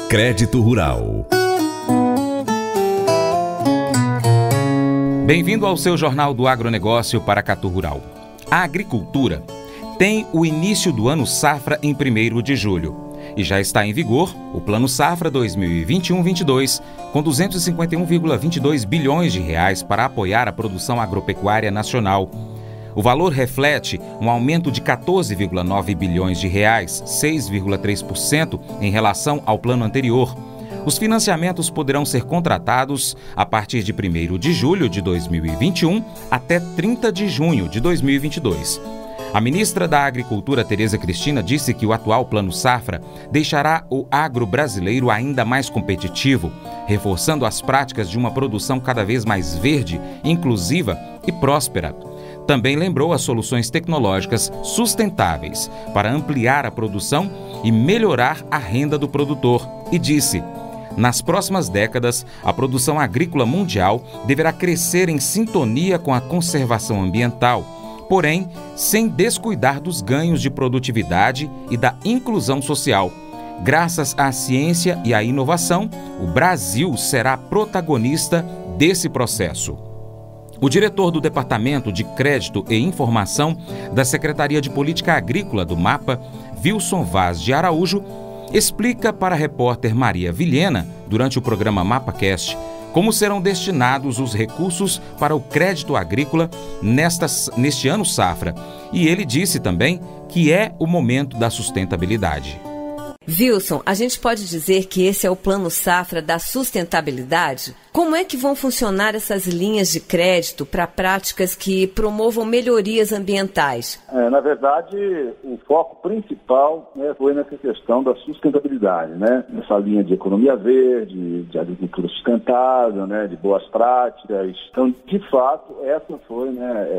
Crédito Rural. Bem-vindo ao seu Jornal do Agronegócio Paracatu Rural. A agricultura tem o início do ano safra em 1º de julho e já está em vigor o Plano Safra 2021-22 com 251,22 bilhões de reais para apoiar a produção agropecuária nacional. O valor reflete um aumento de 14,9 bilhões de reais, 6,3% em relação ao plano anterior. Os financiamentos poderão ser contratados a partir de 1º de julho de 2021 até 30 de junho de 2022. A ministra da Agricultura, Tereza Cristina, disse que o atual Plano Safra deixará o agro brasileiro ainda mais competitivo, reforçando as práticas de uma produção cada vez mais verde, inclusiva e próspera. Também lembrou as soluções tecnológicas sustentáveis para ampliar a produção e melhorar a renda do produtor e disse: nas próximas décadas, a produção agrícola mundial deverá crescer em sintonia com a conservação ambiental, porém, sem descuidar dos ganhos de produtividade e da inclusão social. Graças à ciência e à inovação, o Brasil será protagonista desse processo. O diretor do Departamento de Crédito e Informação da Secretaria de Política Agrícola do MAPA, Wilson Vaz de Araújo, explica para a repórter Maria Vilhena, durante o programa MapaCast, como serão destinados os recursos para o crédito agrícola neste ano safra. E ele disse também que é o momento da sustentabilidade. Wilson, a gente pode dizer que esse é o Plano Safra da sustentabilidade? Como é que vão funcionar essas linhas de crédito para práticas que promovam melhorias ambientais? Na verdade, o foco principal foi nessa questão da sustentabilidade, nessa linha de economia verde, de agricultura sustentável, de boas práticas. Então, de fato, essa foi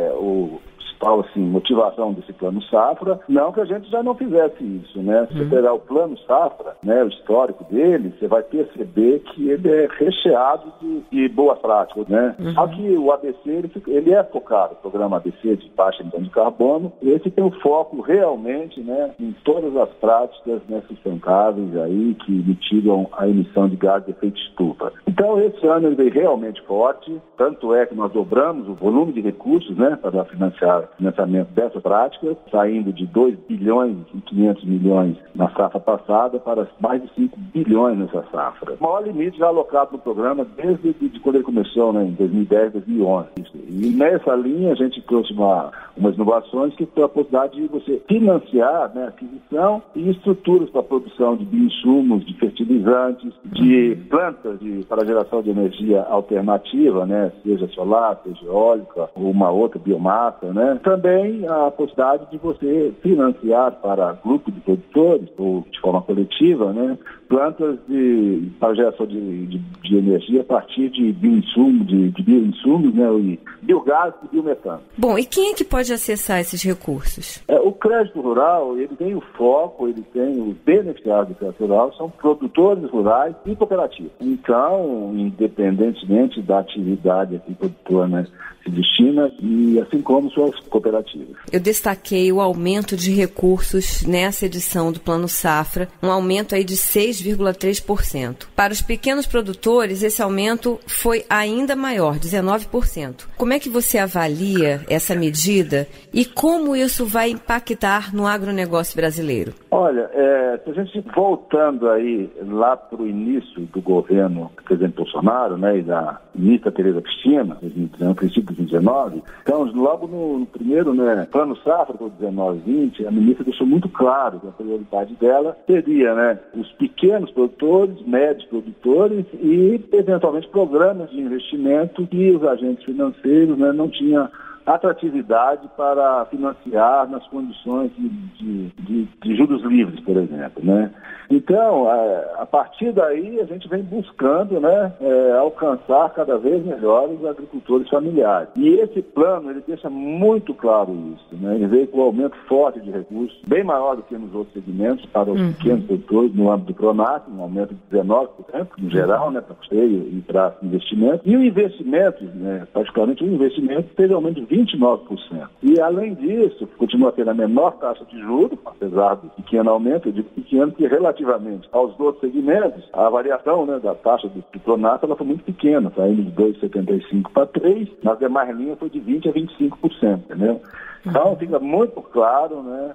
motivação desse Plano Safra. Não que a gente já não fizesse isso, Se você pegar o Plano Safra, o histórico dele, você vai perceber que ele é recheado de boas práticas, Só que o ABC, ele é focado, o programa ABC de baixa emissão de carbono, esse tem o foco realmente, em todas as práticas sustentáveis aí que mitigam a emissão de gás de efeito estufa. Então, esse ano ele veio realmente forte, tanto é que nós dobramos o volume de recursos, para financiamento dessa prática, saindo de 2 bilhões e 500 milhões na safra passada para mais de 5 bilhões nessa safra. O maior limite já alocado no programa desde quando ele começou, em 2010, 2011. E nessa linha a gente trouxe umas inovações que foi a possibilidade de você financiar aquisição e estruturas para a produção de bioinsumos, de fertilizantes, de plantas para geração de energia alternativa, seja solar, seja eólica, ou uma outra biomassa, Também a possibilidade de você financiar para grupos de produtores, ou de forma coletiva, plantas para geração de energia a partir de bioinsumos, e biogás e biometano. Bom, e quem é que pode acessar esses recursos? O crédito rural, ele tem o foco, ele tem os beneficiários do crédito rural, são produtores rurais e cooperativas. Então, independentemente da atividade que o produtor se destina, e assim como suas cooperativas. Eu destaquei o aumento de recursos nessa edição do Plano Safra, um aumento aí de 6,3%. Para os pequenos produtores, esse aumento foi ainda maior, 19%. Como é que você avalia essa medida e como isso vai impactar no agronegócio brasileiro? Olha, se a gente voltando aí lá para o início do governo do presidente Bolsonaro, e da ministra Tereza Cristina, no princípio de 2019, então logo no primeiro Plano Safra para 19-20, a ministra deixou muito claro que a prioridade dela seria os pequenos produtores, médios produtores e eventualmente programas de investimento que os agentes financeiros não tinham atratividade para financiar nas condições de juros livres, por exemplo, Então, a partir daí, a gente vem buscando, alcançar cada vez melhor os agricultores familiares. E esse plano, ele deixa muito claro isso, Ele veio com um aumento forte de recursos, bem maior do que nos outros segmentos, para os pequenos produtores, no âmbito do PRONAF, um aumento de 19%, no geral, para custeio e para investimento. E o investimento, particularmente o investimento, teve um aumento de 29%. E, além disso, continua tendo a menor taxa de juros, apesar do pequeno aumento, eu digo pequeno, que relativamente aos outros segmentos, a variação, né, da taxa do Pronaf, ela foi muito pequena, está indo de 2,75 para 3, nas demais linhas foi de 20% a 25%, entendeu? Então, fica muito claro, né,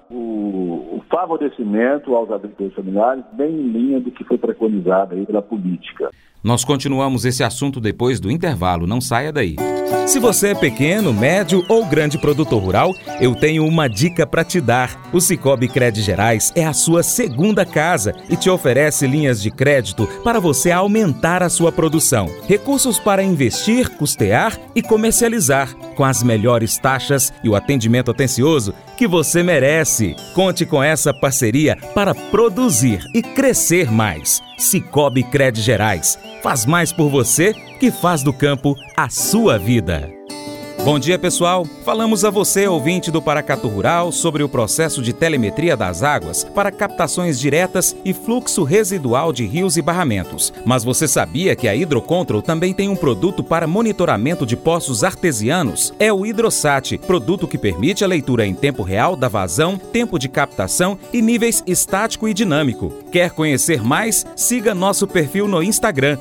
o favorecimento aos agricultores familiares, bem em linha do que foi preconizado aí pela política. Nós continuamos esse assunto depois do intervalo, não saia daí. Se você é pequeno, médio ou grande produtor rural, eu tenho uma dica para te dar. O Sicoob Cred Gerais é a sua segunda casa e te oferece linhas de crédito para você aumentar a sua produção. Recursos para investir, custear e comercializar, com as melhores taxas e o atendimento atencioso que você merece. Conte com essa parceria para produzir e crescer mais. Sicoob Cred Gerais. Faz mais por você que faz do campo a sua vida. Bom dia, pessoal. Falamos a você, ouvinte do Paracatu Rural, sobre o processo de telemetria das águas para captações diretas e fluxo residual de rios e barramentos. Mas você sabia que a Hidrocontrol também tem um produto para monitoramento de poços artesianos? É o HidroSat, produto que permite a leitura em tempo real da vazão, tempo de captação e níveis estático e dinâmico. Quer conhecer mais? Siga nosso perfil no Instagram,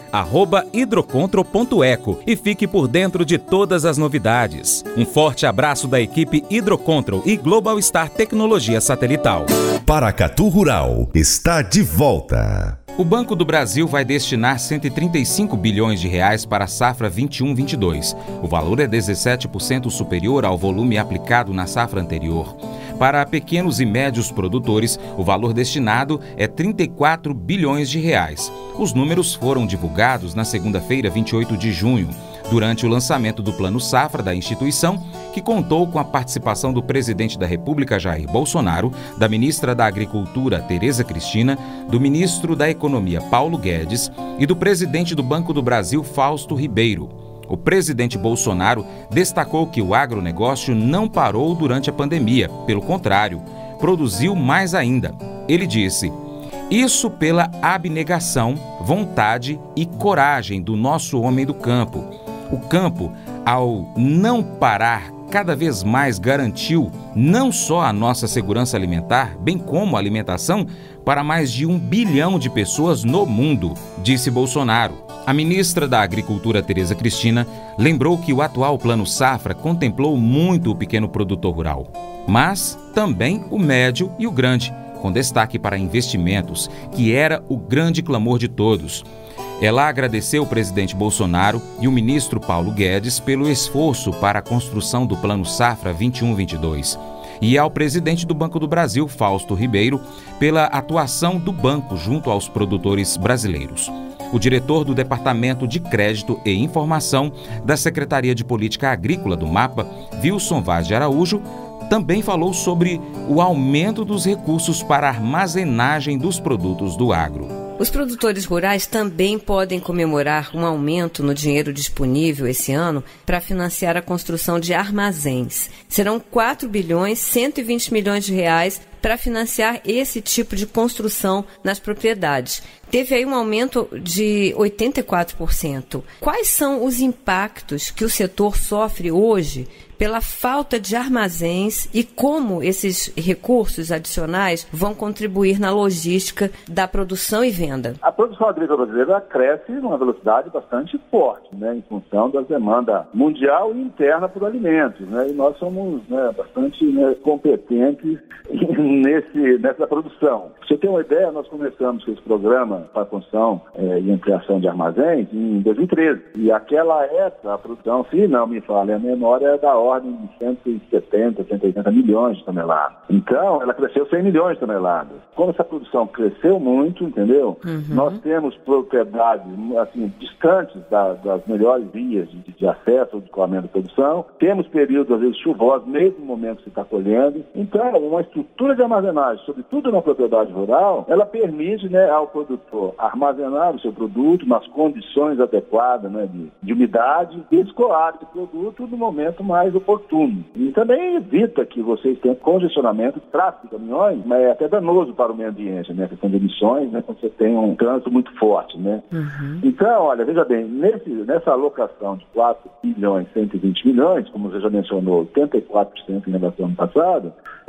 @hidrocontrol.eco, e fique por dentro de todas as novidades. Um forte abraço da equipe Hidrocontrol e Global Star Tecnologia Satelital. Paracatu Rural está de volta. O Banco do Brasil vai destinar 135 bilhões de reais para a safra 21-22. O valor é 17% superior ao volume aplicado na safra anterior. Para pequenos e médios produtores, o valor destinado é 34 bilhões de reais. Os números foram divulgados na segunda-feira, 28 de junho. Durante o lançamento do Plano Safra da instituição, que contou com a participação do presidente da República, Jair Bolsonaro, da ministra da Agricultura, Tereza Cristina, do ministro da Economia, Paulo Guedes, e do presidente do Banco do Brasil, Fausto Ribeiro. O presidente Bolsonaro destacou que o agronegócio não parou durante a pandemia, pelo contrário, produziu mais ainda. Ele disse: "Isso pela abnegação, vontade e coragem do nosso homem do campo. O campo, ao não parar, cada vez mais garantiu não só a nossa segurança alimentar, bem como a alimentação para mais de 1 bilhão de pessoas no mundo", disse Bolsonaro. A ministra da Agricultura, Tereza Cristina, lembrou que o atual Plano Safra contemplou muito o pequeno produtor rural, mas também o médio e o grande, com destaque para investimentos, que era o grande clamor de todos. Ela agradeceu o presidente Bolsonaro e o ministro Paulo Guedes pelo esforço para a construção do Plano Safra 21-22 e ao presidente do Banco do Brasil, Fausto Ribeiro, pela atuação do banco junto aos produtores brasileiros. O diretor do Departamento de Crédito e Informação da Secretaria de Política Agrícola do MAPA, Wilson Vaz de Araújo, também falou sobre o aumento dos recursos para a armazenagem dos produtos do agro. Os produtores rurais também podem comemorar um aumento no dinheiro disponível esse ano para financiar a construção de armazéns. Serão 4 bilhões 120 milhões de reais para financiar esse tipo de construção nas propriedades. Teve aí um aumento de 84%. Quais são os impactos que o setor sofre hoje pela falta de armazéns e como esses recursos adicionais vão contribuir na logística da produção e venda? A produção agrícola brasileira cresce numa velocidade bastante forte, né, em função da demanda mundial e interna por alimentos, né, e nós somos, né, bastante, né, competentes nessa produção. Pra você ter uma ideia, nós começamos com esse programa para a construção e ampliação de armazéns em 2013. E aquela época, a produção, se não me falha a memória, é da ordem de 170, 180 milhões de toneladas. Então, ela cresceu 100 milhões de toneladas. Como essa produção cresceu muito, entendeu? Nós temos propriedades, assim, distantes das melhores vias de acesso ao escoamento da produção. Temos períodos, às vezes, chuvosos, mesmo no momento que se está colhendo. Então, uma estrutura de armazenagem, sobretudo na propriedade rural, ela permite, né, ao produtor armazenar o seu produto nas condições adequadas, né, de umidade e escoar esse produto no momento mais oportuno. E também evita que vocês tenham congestionamento, tráfego de caminhões, mas é até danoso para o meio ambiente, né, a questão de emissões, né, quando você tem um trânsito muito forte, né. Então, olha, veja bem, nessa alocação de 4 bilhões 120 milhões, como você já mencionou, 84% em relação ao ano passado,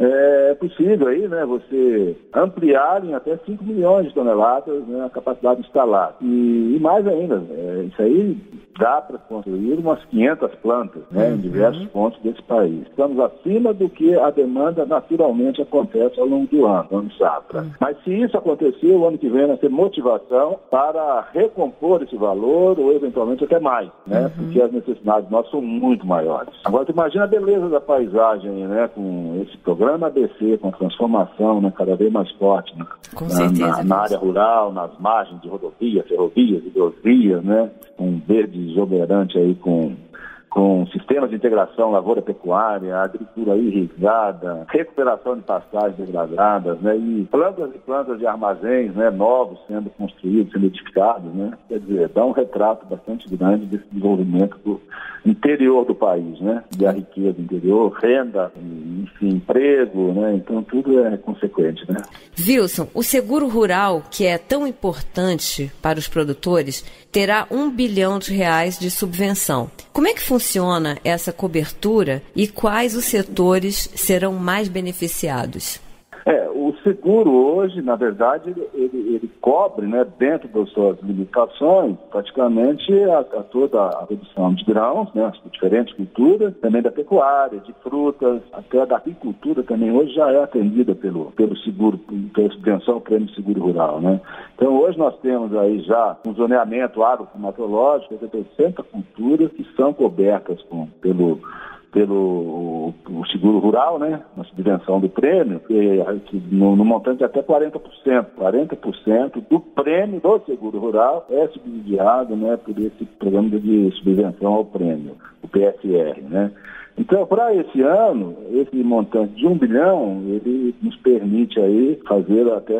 é possível aí, né, você ampliar em até 5 milhões de toneladas, né, a capacidade instalada. E mais ainda, isso aí dá para construir umas 500 plantas, né, em diversos pontos desse país. Estamos acima do que a demanda naturalmente acontece ao longo do ano safra. Mas se isso acontecer, o ano que vem vai ter motivação para recompor esse valor ou eventualmente até mais, né, porque as necessidades nossas são muito maiores. Agora, tu imagina a beleza da paisagem, né, com esse programa ABC, com a transformação, né, cada vez mais forte, né, na área rural, nas margens de rodovias, ferrovias, hidrovias, né, um verde exuberante aí com sistemas de integração lavoura-pecuária, agricultura irrigada, recuperação de pastagens degradadas, né, e plantas de armazéns, né, novos sendo construídos, sendo edificados, né, quer dizer, dá um retrato bastante grande desse desenvolvimento do interior do país, né, da riqueza do interior, renda, enfim, emprego, né, então tudo é consequente, né. Wilson, o seguro rural, que é tão importante para os produtores, terá R$1 bilhão de subvenção. Como é que funciona essa cobertura e quais os setores serão mais beneficiados? O seguro hoje, na verdade, ele cobre, né, dentro das suas limitações, praticamente toda a produção de grãos, né, as diferentes culturas, também da pecuária, de frutas, até da agricultura também hoje já é atendida pelo seguro, pela subvenção, prêmio seguro rural, né. Então hoje nós temos aí já um zoneamento agroclimatológico de 60 culturas que são cobertas pelo seguro rural, né, na subvenção do prêmio, que no montante de até 40%. 40% do prêmio do seguro rural é subsidiado, né, por esse programa de subvenção ao prêmio, o PSR, né. Então, para esse ano, esse montante de 1 bilhão, ele nos permite aí fazer até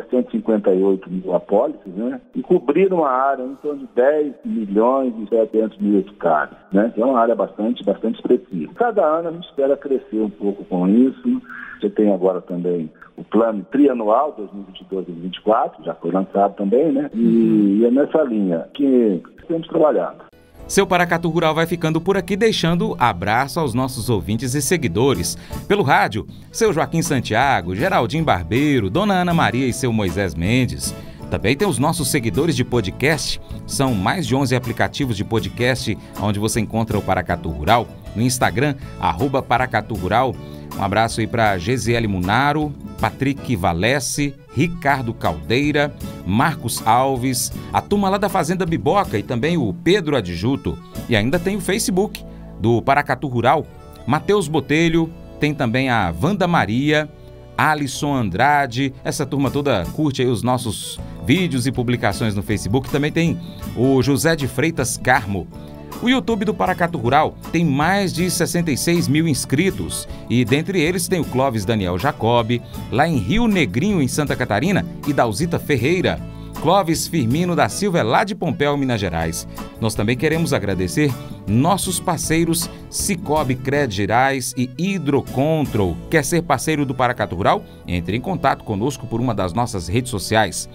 158 mil apólices, né? E cobrir uma área em torno de 10 milhões e 700 mil hectares, né? Que é uma área bastante expressiva. Cada ano a gente espera crescer um pouco com isso. Você tem agora também o plano trianual 2022-2024, já foi lançado também, né? E é nessa linha que temos trabalhado. Seu Paracatu Rural vai ficando por aqui, deixando abraço aos nossos ouvintes e seguidores. Pelo rádio, seu Joaquim Santiago, Geraldinho Barbeiro, Dona Ana Maria e seu Moisés Mendes. Também tem os nossos seguidores de podcast. São mais de 11 aplicativos de podcast onde você encontra o Paracatu Rural. No Instagram, @Paracatu Rural. Um abraço aí para Gesiele Munaro, Patrick Valesse, Ricardo Caldeira, Marcos Alves, a turma lá da Fazenda Biboca e também o Pedro Adjuto. E ainda tem o Facebook do Paracatu Rural, Matheus Botelho, tem também a Wanda Maria, Alisson Andrade, essa turma toda curte aí os nossos vídeos e publicações no Facebook. Também tem o José de Freitas Carmo. O YouTube do Paracatu Rural tem mais de 66 mil inscritos e dentre eles tem o Clóvis Daniel Jacob, lá em Rio Negrinho, em Santa Catarina, e Dalzita Ferreira. Clóvis Firmino da Silva é lá de Pompéu, Minas Gerais. Nós também queremos agradecer nossos parceiros Cicobi Crédito Gerais e Hidrocontrol. Quer ser parceiro do Paracatu Rural? Entre em contato conosco por uma das nossas redes sociais.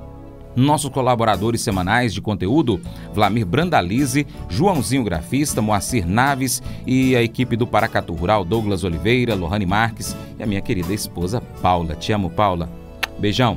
Nossos colaboradores semanais de conteúdo, Vlamir Brandalize, Joãozinho Grafista, Moacir Naves e a equipe do Paracatu Rural, Douglas Oliveira, Lohane Marques e a minha querida esposa Paula. Te amo, Paula. Beijão.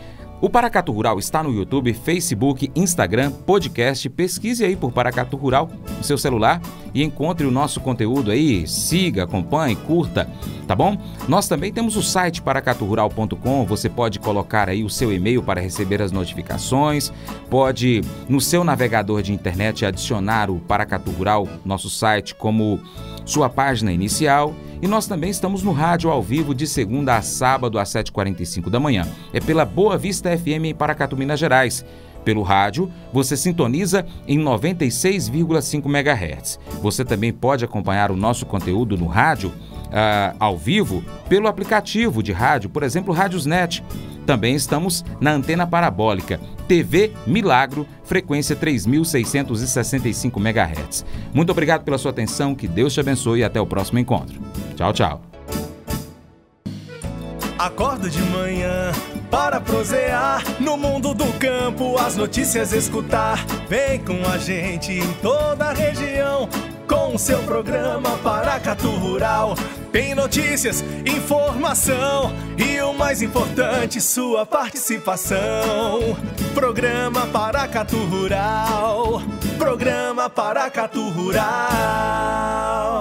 O Paracatu Rural está no YouTube, Facebook, Instagram, podcast. Pesquise aí por Paracatu Rural no seu celular e encontre o nosso conteúdo aí. Siga, acompanhe, curta, tá bom? Nós também temos o site paracaturural.com. Você pode colocar aí o seu e-mail para receber as notificações. Pode, no seu navegador de internet, adicionar o Paracatu Rural, nosso site, como sua página inicial. E nós também estamos no rádio ao vivo de segunda a sábado às 7h45 da manhã. É pela Boa Vista FM em Paracatu, Minas Gerais. Pelo rádio, você sintoniza em 96,5 MHz. Você também pode acompanhar o nosso conteúdo no rádio ao vivo pelo aplicativo de rádio, por exemplo, Rádiosnet. Também estamos na antena parabólica TV Milagro, frequência 3.665 MHz. Muito obrigado pela sua atenção, que Deus te abençoe e até o próximo encontro. Tchau, tchau. Acordo de manhã para prosear no mundo do campo, as notícias escutar. Vem com a gente em toda a região com o seu programa Paracatu Rural. Tem notícias, informação e o mais importante, sua participação. Programa Paracatu Rural. Programa Paracatu Rural.